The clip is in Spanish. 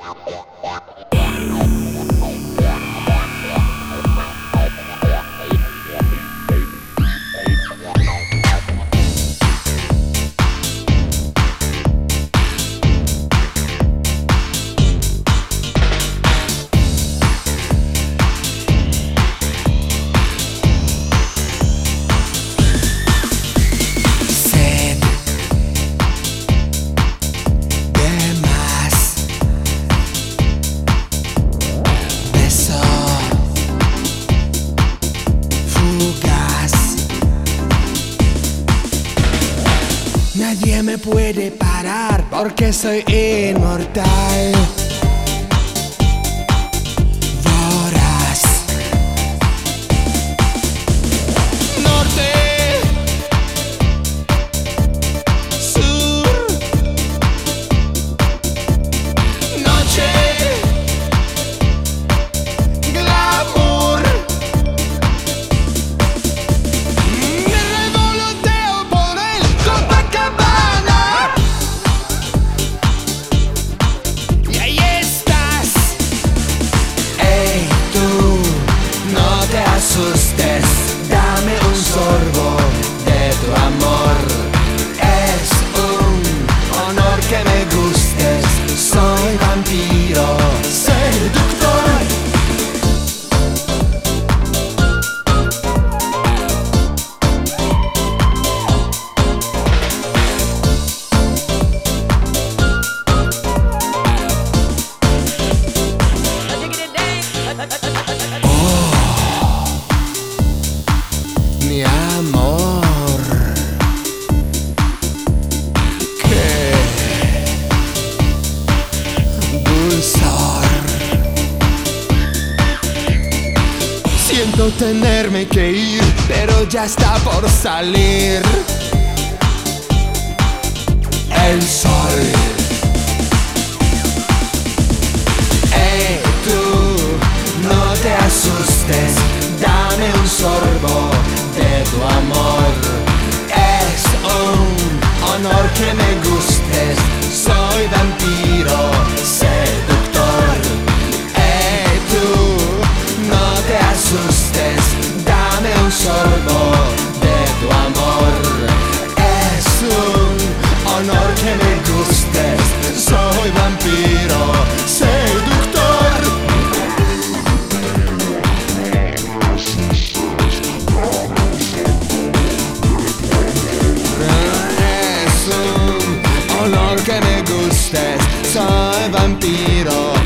Nadie me puede parar porque soy inmortal. Voraz. Norte, sur, noche, glamour. Me revoloteo por el Copacabana. Y ahí estás. Ey, tú, no te asustes. Dame un sorbo de tu amor. Es un honor que me gustes. Soy vampiro, seductor. Mi amor, qué dulzor. Siento tenerme que ir, pero ya está por salir el sol. Ey, tú, no te asustes. Dame un sorbo de tu amor. Es un honor que me gustes. Soy vampiro, seductor. Ey, tú, no te asustes. Dame un sorbo de tu amor. Es un honor que me gustes. Soy vampiro, seductor. Que me gustes, soy vampiro.